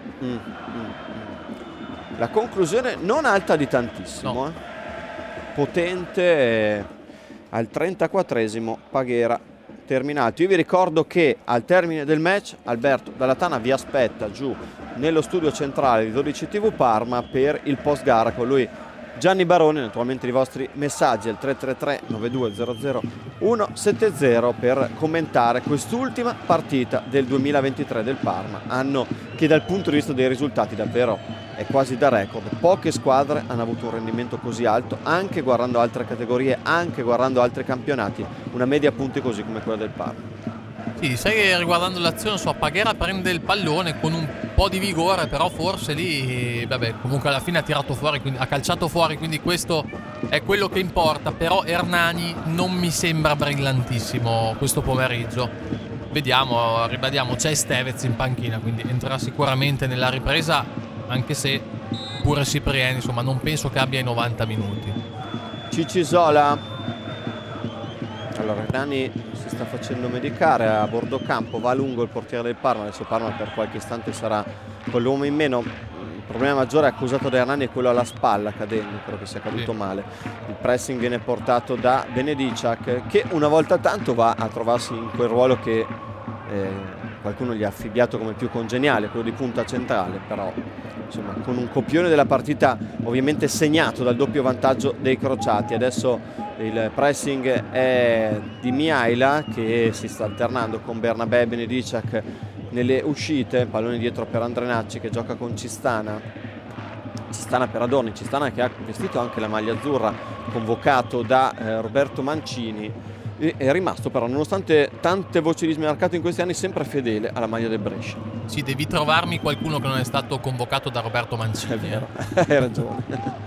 La conclusione non alta di tantissimo, no. Potente, al 34esimo Paghera terminato. Io vi ricordo che al termine del match Alberto Dallatana vi aspetta giù nello studio centrale di 12 TV Parma per il post gara con lui Gianni Barone, naturalmente i vostri messaggi al 333 9200 170 per commentare quest'ultima partita del 2023 del Parma, anno che dal punto di vista dei risultati davvero è quasi da record. Poche squadre hanno avuto un rendimento così alto, anche guardando altre categorie, anche guardando altri campionati, una media punti così come quella del Parma. Sì, sai che riguardando l'azione Paghera prende il pallone con un po' di vigore, però forse lì, vabbè, comunque alla fine ha tirato fuori, quindi ha calciato fuori, quindi questo è quello che importa. Però Hernani non mi sembra brillantissimo questo pomeriggio. Vediamo, ribadiamo, c'è Stevez in panchina, quindi entrerà sicuramente nella ripresa, anche se pure Cipriani, insomma, non penso che abbia i 90 minuti. Cicisola. Allora Hernani si sta facendo medicare a bordo campo, va lungo il portiere del Parma, adesso Parma per qualche istante sarà con l'uomo in meno, problema maggiore accusato da Hernani è quello alla spalla, cadendo, credo che sia caduto male. Il pressing viene portato da Benediciak, che una volta tanto va a trovarsi in quel ruolo che qualcuno gli ha affibbiato come più congeniale, quello di punta centrale, però insomma con un copione della partita ovviamente segnato dal doppio vantaggio dei crociati. Adesso il pressing è di Mihaila, che si sta alternando con Bernabé e Benediciak nelle uscite. Pallone dietro per Andrenacci, che gioca con Cistana per Adorni, Cistana che ha vestito anche la maglia azzurra, convocato da Roberto Mancini. È rimasto però, nonostante tante voci di smercato in questi anni, sempre fedele alla maglia del Brescia. Sì, devi trovarmi qualcuno che non è stato convocato da Roberto Mancini. È vero, hai ragione.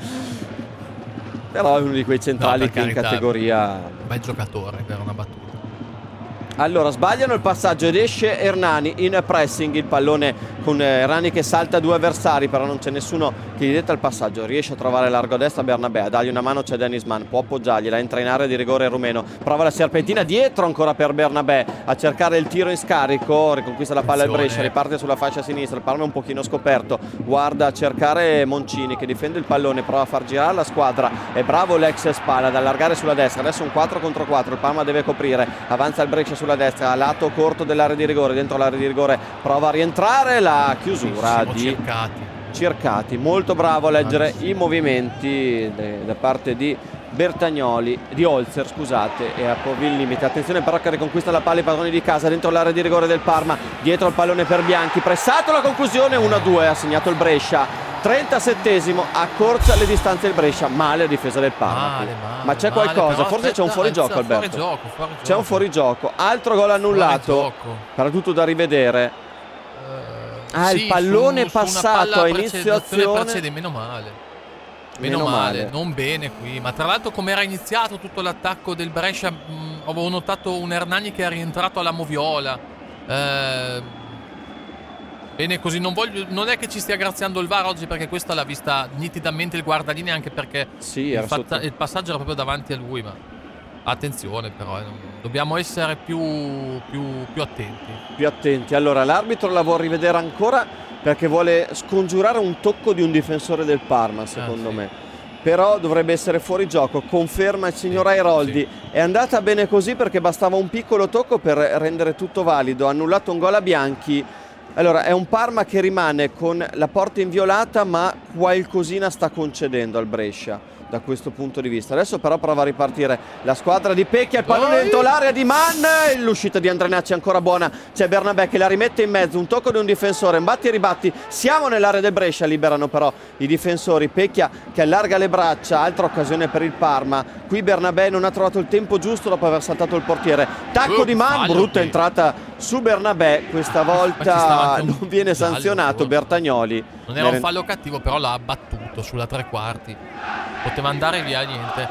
Però è uno di quei centrali che in categoria... Bel giocatore, per una battuta. Allora sbagliano il passaggio ed esce Hernani in pressing, il pallone con Hernani che salta due avversari, però non c'è nessuno che gli detta il passaggio, riesce a trovare largo a destra Bernabé, a dargli una mano c'è Dennis Mann, può appoggiargliela, entra in area di rigore il rumeno, prova la serpentina dietro ancora per Bernabé a cercare il tiro in scarico, riconquista la palla il Brescia, riparte sulla fascia sinistra, il pallone è un pochino scoperto, guarda a cercare Moncini che difende il pallone, prova a far girare la squadra, è bravo l'ex Spalla ad allargare sulla destra, adesso un 4 contro 4, il Parma deve coprire, avanza il Brescia sulla destra, lato corto dell'area di rigore, dentro l'area di rigore prova a rientrare, la chiusura di Circati, molto bravo a leggere i movimenti da parte di Bertagnoli, di Holzer scusate, e a porvi il limite. Attenzione però che riconquista la palla i padroni di casa dentro l'area di rigore del Parma, dietro il pallone per Bianchi, pressato, la conclusione 1-2, ha segnato il Brescia. 37esimo, accorcia le distanze il Brescia, male la difesa del Parma. Ma c'è qualcosa, forse c'è un fuorigioco, Alberto. C'è un fuorigioco, altro gol annullato, però tutto da rivedere. Il pallone passato a inizio azione. Meno male, non bene qui. Ma tra l'altro come era iniziato tutto l'attacco del Brescia, avevo notato un Hernani che è rientrato alla moviola. Bene così, non è che ci stia graziando il VAR oggi, perché questa l'ha vista nitidamente il guardalinea, anche perché il passaggio era proprio davanti a lui, ma attenzione però, dobbiamo essere più attenti. Più attenti. Allora l'arbitro la vuole rivedere ancora perché vuole scongiurare un tocco di un difensore del Parma, secondo me. Però dovrebbe essere fuori gioco, conferma il signor Airoldi. È andata bene così perché bastava un piccolo tocco per rendere tutto valido. Ha annullato un gol a Bianchi. Allora è un Parma che rimane con la porta inviolata, ma qualcosina sta concedendo al Brescia da questo punto di vista. Adesso però prova a ripartire la squadra di Pecchia, il pallone dentro l'area di Mann, l'uscita di Andrenacci è ancora buona, c'è Bernabé che la rimette in mezzo, un tocco di un difensore, batti e ribatti, siamo nell'area del Brescia, liberano però i difensori, Pecchia che allarga le braccia, altra occasione per il Parma, qui Bernabé non ha trovato il tempo giusto dopo aver saltato il portiere, tacco di Mann, brutta entrata su Bernabé, questa volta non viene sanzionato Bertagnoli. Non era un fallo cattivo, però l'ha battuto sulla tre quarti, poteva andare via, niente.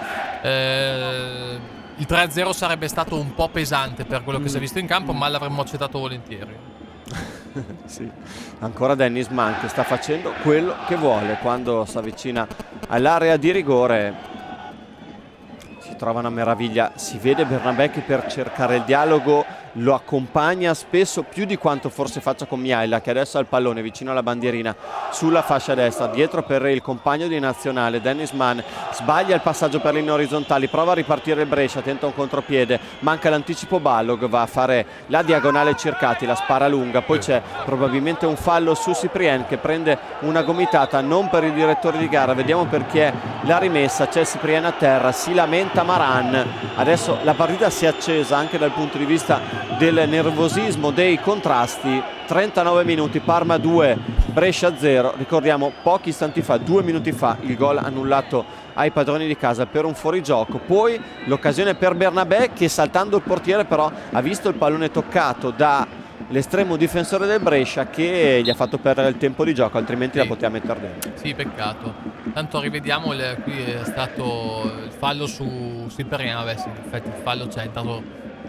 Il 3-0 sarebbe stato un po' pesante per quello che si è visto in campo, ma l'avremmo accettato volentieri. Sì. Ancora Dennis Mann che sta facendo quello che vuole quando si avvicina all'area di rigore. Si trova una meraviglia, si vede Bernabé che per cercare il dialogo lo accompagna spesso più di quanto forse faccia con Mihaila, che adesso ha il pallone vicino alla bandierina sulla fascia destra, dietro per il compagno di Nazionale Dennis Mann, sbaglia il passaggio per linee orizzontali, prova a ripartire il Brescia, tenta un contropiede, manca l'anticipo Ballog, va a fare la diagonale Circati, la spara lunga, poi c'è probabilmente un fallo su Cyprien che prende una gomitata, non per il direttore di gara, vediamo per chi è la rimessa, c'è Cyprien a terra, si lamenta Maran, adesso la partita si è accesa anche dal punto di vista del nervosismo, dei contrasti. 39 minuti, Parma 2, Brescia 0. Ricordiamo pochi istanti fa, 2 minuti fa, il gol annullato ai padroni di casa per un fuorigioco. Poi l'occasione per Bernabé che saltando il portiere però ha visto il pallone toccato dall'estremo difensore del Brescia che gli ha fatto perdere il tempo di gioco, altrimenti la poteva mettere dentro. Sì, peccato. Tanto rivediamo, qui è stato il fallo su Cyprien, in effetti il fallo c'è, intanto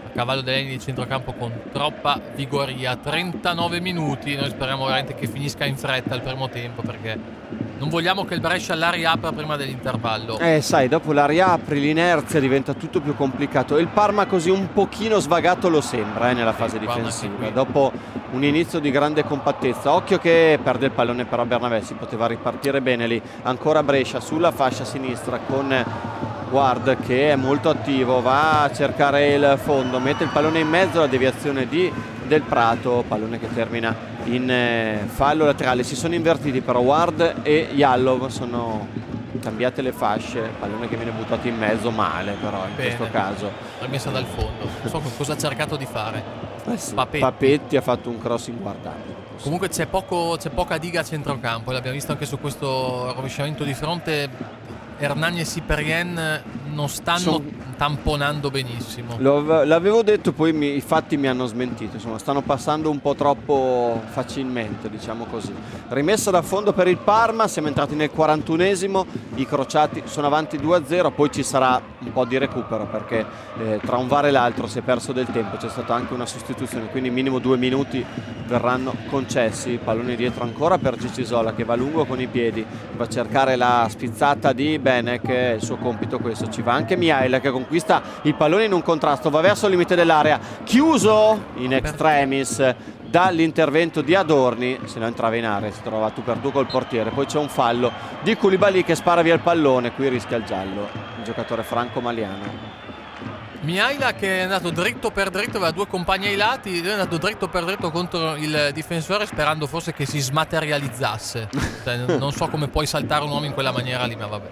a cavallo delle linee di centrocampo con troppa vigoria. 39 minuti, noi speriamo veramente che finisca in fretta il primo tempo, perché non vogliamo che il Brescia la riapra prima dell'intervallo. Sai, dopo la riapri, l'inerzia diventa tutto più complicato, e il Parma così un pochino svagato lo sembra nella fase difensiva, dopo un inizio di grande compattezza. Occhio che perde il pallone però Bernabé, si poteva ripartire bene lì. Ancora Brescia sulla fascia sinistra con Ward che è molto attivo, va a cercare il fondo, mette il pallone in mezzo, la deviazione di Del Prato, pallone che termina in fallo laterale. Si sono invertiti però Ward e Yallov, sono cambiate le fasce, pallone che viene buttato in mezzo male però in questo caso. Rimessa dal fondo, non so cosa ha cercato di fare. Sì, Papetti ha fatto un cross inguardabile. Comunque c'è poca diga a centrocampo, l'abbiamo visto anche su questo rovesciamento di fronte. Hernani e Cyprien non stanno tamponando benissimo. L'avevo detto, poi i fatti mi hanno smentito, insomma stanno passando un po' troppo facilmente, diciamo così. Rimessa da fondo per il Parma, siamo entrati nel 41esimo, i crociati sono avanti 2-0, poi ci sarà un po' di recupero perché tra un VAR e l'altro si è perso del tempo, c'è stata anche una sostituzione, quindi minimo 2 minuti verranno concessi. Pallone dietro ancora per Cicisola che va lungo con i piedi, va a cercare la spizzata di Benek, è il suo compito questo. Ci va anche Mihail che conquista il pallone in un contrasto, va verso il limite dell'area, chiuso in extremis dall'intervento di Adorni, se no entrava in area, si trova tu per tu col portiere. Poi c'è un fallo di Koulibaly che spara via il pallone, qui rischia il giallo il giocatore franco-maliano. Mihaila che è andato dritto per dritto, aveva due compagni ai lati, lui è andato dritto per dritto contro il difensore sperando forse che si smaterializzasse. Cioè, non so come puoi saltare un uomo in quella maniera lì, ma vabbè.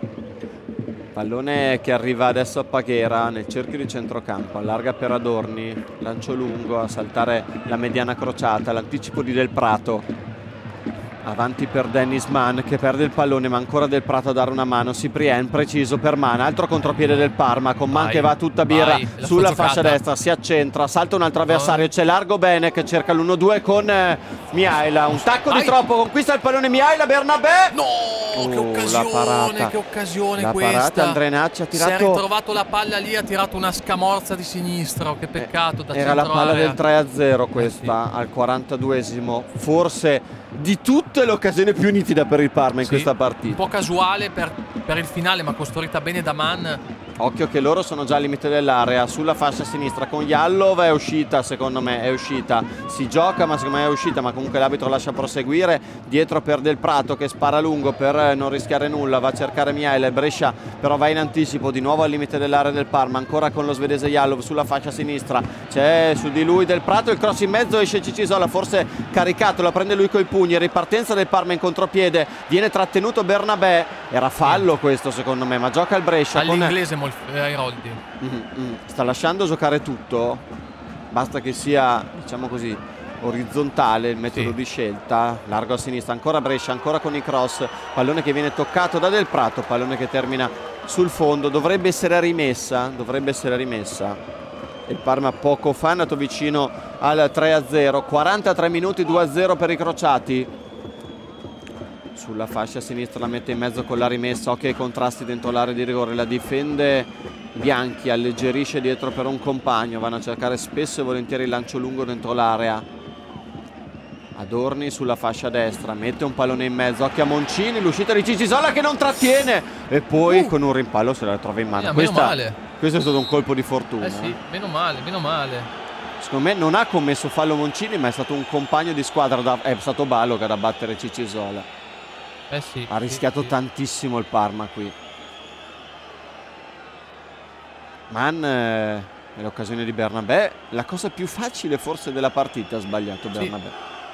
Pallone che arriva adesso a Paghera nel cerchio di centrocampo, allarga per Adorni, lancio lungo a saltare la mediana crociata, l'anticipo di Del Prato. Avanti per Dennis Mann che perde il pallone, ma ancora Del Prato a dare una mano. Cyprien preciso per Mann, altro contropiede del Parma con Mann che va tutta birra sulla fascia destra, si accentra, salta un altro avversario, c'è largo bene che cerca l'1-2 con Mihaila, un tacco di troppo, conquista il pallone Mihaila, Bernabé. No, che occasione, che occasione la questa. Parata, Andrenacci ha tirato, si è ritrovato la palla lì, ha tirato una scamorza di sinistro, che peccato da era la palla del 3-0 questa, al 42esimo, forse di tutte l'occasione più nitida per il Parma in questa partita. Un po' casuale per il finale, ma costruita bene da Mann. Occhio che loro sono già al limite dell'area, sulla fascia sinistra con Yallov, è uscita, secondo me è uscita, si gioca ma secondo me è uscita, ma comunque l'arbitro lascia proseguire. Dietro per Del Prato che spara lungo per non rischiare nulla, va a cercare Mihail, Brescia però va in anticipo di nuovo al limite dell'area del Parma, ancora con lo svedese Yallov sulla fascia sinistra, c'è su di lui Del Prato, il cross in mezzo, esce Cicisola, forse caricato, la prende lui coi pugni, ripartenza del Parma in contropiede, viene trattenuto Bernabé, era fallo questo secondo me, ma gioca il Brescia all'inglese Airoldi. Sta lasciando giocare tutto, basta che sia, diciamo così, orizzontale il metodo di scelta. Largo a sinistra, ancora Brescia, ancora con i cross, pallone che viene toccato da Del Prato, pallone che termina sul fondo, dovrebbe essere rimessa. Il Parma poco fa è andato vicino al 3-0, 43 minuti, 2-0 per i crociati. Sulla fascia sinistra la mette in mezzo con la rimessa, occhio ai contrasti dentro l'area di rigore, la difende Bianchi, alleggerisce dietro per un compagno, vanno a cercare spesso e volentieri il lancio lungo dentro l'area. Adorni sulla fascia destra, mette un pallone in mezzo, occhio a Moncini, l'uscita di Cicisola che non trattiene e poi con un rimpallo se la trova in mano. Questo è stato un colpo di fortuna. Sì, meno male. Secondo me non ha commesso fallo Moncini, ma è stato un compagno di squadra, è stato Baloga da battere Cicisola. Ha rischiato tantissimo il Parma qui. Mann nell'occasione di Bernabé, la cosa più facile forse della partita, ha sbagliato Bernabé.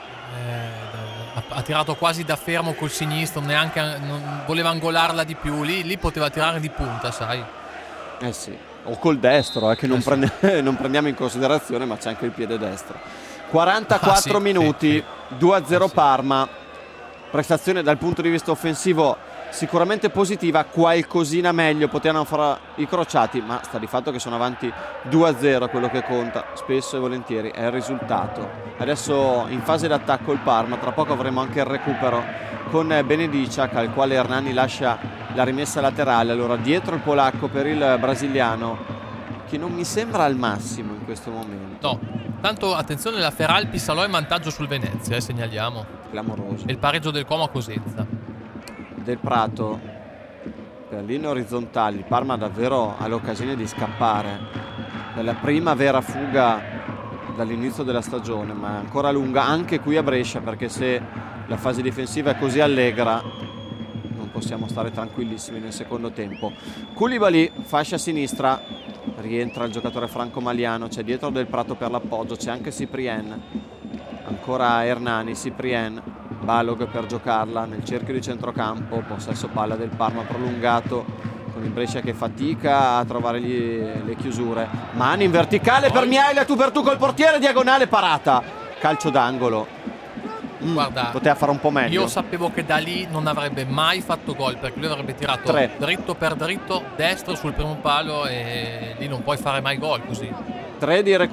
Ha tirato quasi da fermo col sinistro, non voleva angolarla di più, lì poteva tirare di punta, sai. O col destro, che non prendiamo in considerazione, ma c'è anche il piede destro. 44 minuti, 2-0 Parma. Prestazione dal punto di vista offensivo sicuramente positiva, qualcosina meglio potevano fare i crociati, ma sta di fatto che sono avanti 2-0, quello che conta spesso e volentieri è il risultato. Adesso in fase d'attacco il Parma, tra poco avremo anche il recupero con Benediciak al quale Hernani lascia la rimessa laterale, allora dietro il polacco per il brasiliano Brocchi non mi sembra al massimo in questo momento. No, tanto attenzione, la Feralpi Salò in vantaggio sul Venezia, segnaliamo. Clamoroso. E il pareggio del Como a Cosenza. Del Prato per linee orizzontali. Il Parma davvero ha l'occasione di scappare dalla prima vera fuga dall'inizio della stagione, ma è ancora lunga anche qui a Brescia, perché se la fase difensiva è così allegra non possiamo stare tranquillissimi nel secondo tempo. Koulibaly, fascia sinistra, rientra il giocatore franco-maliano, c'è dietro Del Prato per l'appoggio, c'è anche Cyprien, ancora Hernani, Cyprien, Balog per giocarla nel cerchio di centrocampo, possesso palla del Parma prolungato con il Brescia che fatica a trovare le chiusure. Mani in verticale per Miaila, tu per tu col portiere, diagonale, parata, calcio d'angolo. Guarda, poteva fare un po' meglio. Io sapevo che da lì non avrebbe mai fatto gol, perché lui avrebbe tirato 3 dritto per dritto, destro sul primo palo, e lì non puoi fare mai gol così. 3 di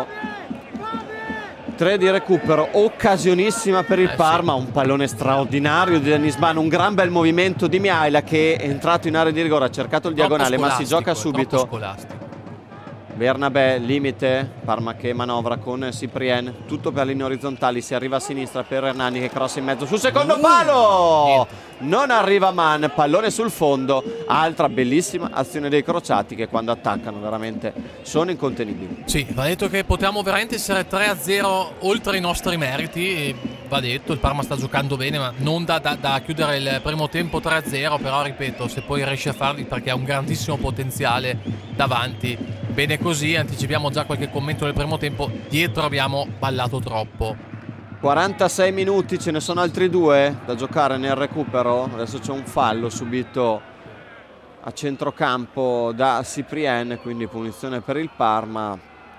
recupero, occasionissima per il Parma, sì. Un pallone straordinario di Dennis Mann, un gran bel movimento di Miaila che è entrato in area di rigore, ha cercato il diagonale ma si gioca subito. Bernabé, limite, Parma che manovra con Cyprien, tutto per linee orizzontali, si arriva a sinistra per Hernani che crossa in mezzo sul secondo palo, non arriva Mann, pallone sul fondo, altra bellissima azione dei crociati che quando attaccano veramente sono incontenibili. Sì, va detto che potevamo veramente essere 3-0 oltre i nostri meriti, e va detto, il Parma sta giocando bene, ma non da chiudere il primo tempo 3-0, però ripeto, se poi riesce a farli, perché ha un grandissimo potenziale davanti. Bene così, anticipiamo già qualche commento del primo tempo, dietro abbiamo ballato troppo. 46 minuti, ce ne sono altri 2 da giocare nel recupero, adesso c'è un fallo subito a centrocampo da Cyprien, quindi punizione per il Parma.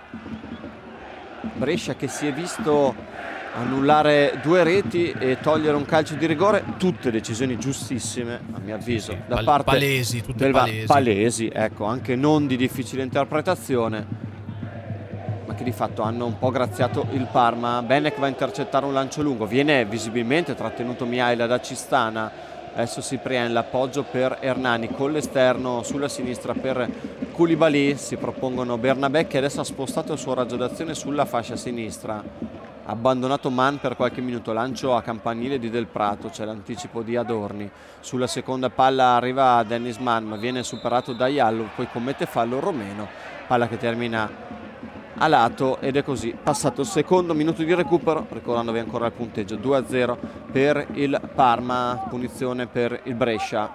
Brescia che si è visto annullare 2 reti e togliere un calcio di rigore, tutte decisioni giustissime a mio avviso, da parte palesi, tutte palesi, ecco, anche non di difficile interpretazione, ma che di fatto hanno un po' graziato il Parma. Benek va a intercettare un lancio lungo, viene visibilmente trattenuto Miaila da Cistana, adesso Cyprien, l'appoggio per Hernani con l'esterno sulla sinistra per Koulibaly, si propongono Bernabé che adesso ha spostato il suo raggio d'azione sulla fascia sinistra, abbandonato Mann per qualche minuto, lancio a campanile di Del Prato, c'è l'anticipo di Adorni, sulla seconda palla arriva Dennis Mann ma viene superato da Jallo, poi commette fallo Romeno, palla che termina a lato ed è così passato il secondo minuto di recupero, ricordandovi ancora il punteggio 2-0 per il Parma, punizione per il Brescia.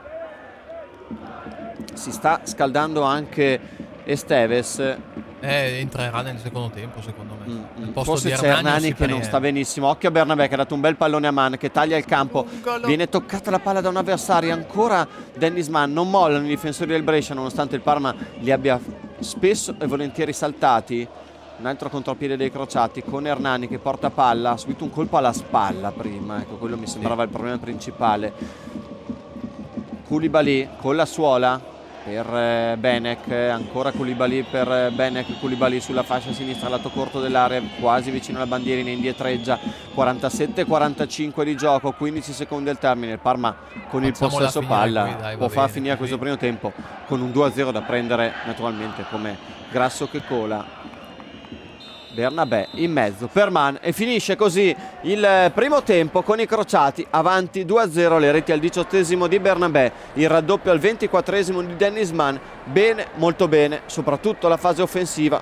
Si sta scaldando anche Esteves, entrerà nel secondo tempo secondo me. Forse c'è Hernani che non sta benissimo, occhio a Bernabé che ha dato un bel pallone a Mann che taglia il campo, viene toccata la palla da un avversario, ancora Dennis Mann, non mollano i difensori del Brescia nonostante il Parma li abbia spesso e volentieri saltati. Un altro contropiede dei crociati con Hernani che porta palla, ha subito un colpo alla spalla prima, ecco, quello mi sembrava il problema principale. Koulibaly con la suola per Benek, ancora Koulibaly per Benek, Koulibaly sulla fascia sinistra, lato corto dell'area, quasi vicino alla bandierina, indietreggia. 47-45 di gioco, 15 secondi al termine, il Parma con il possesso palla può far finire questo primo tempo con un 2-0 da prendere naturalmente come grasso che cola. Bernabé in mezzo per Mann e finisce così il primo tempo con i crociati avanti 2-0, le reti al 18esimo di Bernabé, il raddoppio al 24esimo di Dennis Mann. Bene, molto bene, soprattutto la fase offensiva,